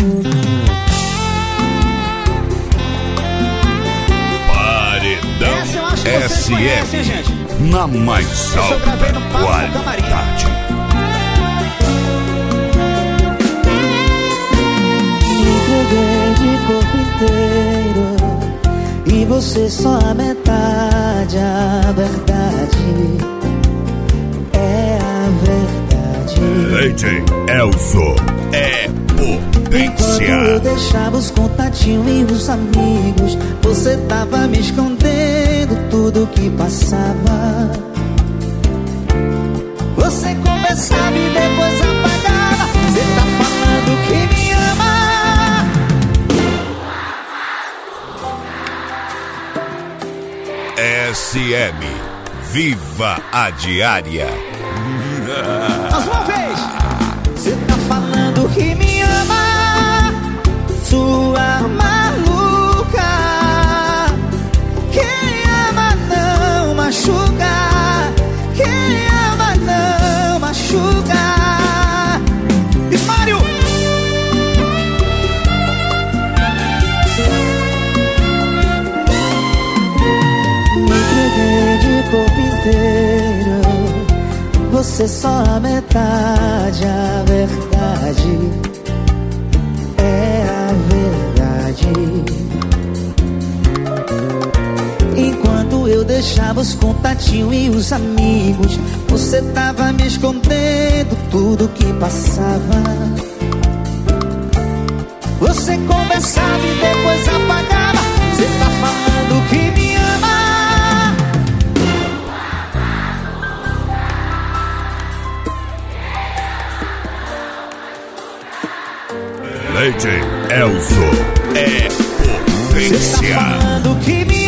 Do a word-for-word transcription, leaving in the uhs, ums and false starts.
S M na mais alta qualidade. Me entreguei de corpo inteiro e você só a metade. A verdade é a verdade. Lady Elzo é potência. Enquanto eu deixava os contatinhos e os amigos, você tava me escondendo tudo que passava. Você conversava e depois apagava. Você tá falando que me ama. S M, viva a diária. Mais uma vez. Você tá falando que me ama, sua maluca. Quem ama não machuca. Quem ama não machuca. E Mário! Me entreguei de corpo inteiro, você só a metade. A verdade é a verdade. Enquanto eu deixava os contatinhos e os amigos, você tava me escondendo tudo que passava. Você conversava e depois apagava. Você tá falando que me ama. Lady Elzo é potência. Você tá falando que me